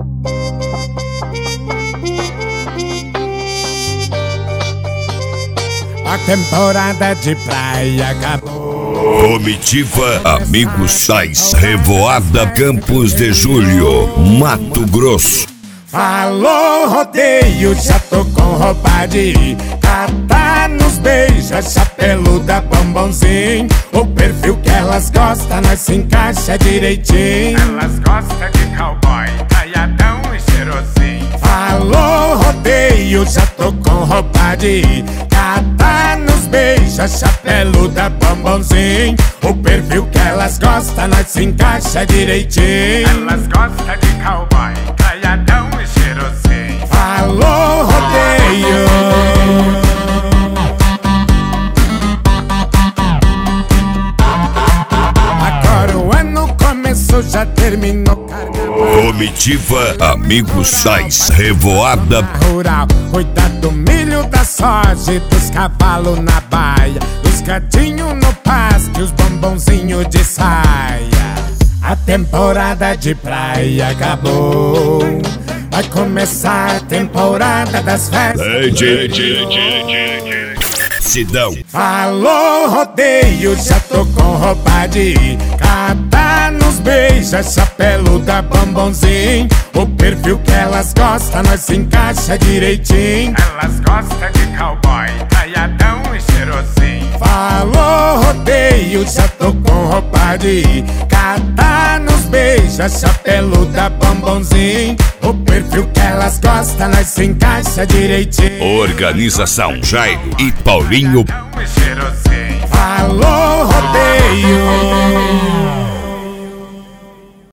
A temporada de praia acabou. Comitiva Amigos Sais, Revoada, Campos de Julho, Mato Grosso. Falou rodeio, já tô com roupa de ir. Catar nos beija, chapeluda, bombonzinho. O perfil que elas gostam, nós se encaixa direitinho. Elas gostam de cowboy, talhadão e cheirosinho. Falou rodeio, já tô com roupa de ir. Catar nos beija, chapeluda, bombonzinho. O perfil que elas gostam, nós se encaixa direitinho. Elas gostam de cowboy, talhadão e cheirosinho. Falou rodeio. Agora o ano começou, já terminou, carnaval. Comitiva Amigos Sais, Revoada. Rural, cuida do milho, da soja e dos cavalos na baia, os gatinhos no pasto e os bombonzinhos de saia. A temporada de praia acabou, vai começar a temporada das festas. Sidão. Falou rodeio, já tô com roupa de ir. Catar nos beija, chapeluda, bombonzinho. O perfil que elas gostam, nós se encaixa direitinho. Elas gostam de cowboy, talhadão e cheirosinho. Falou rodeio, já tô com roupa de ir. Catar nos beija, chapeluda, bombonzinho. O perfil que elas gostam, nós se encaixa direitinho. Organização Jairo e Paulinho. Talhadão e cheirosinho. Falou rodeio.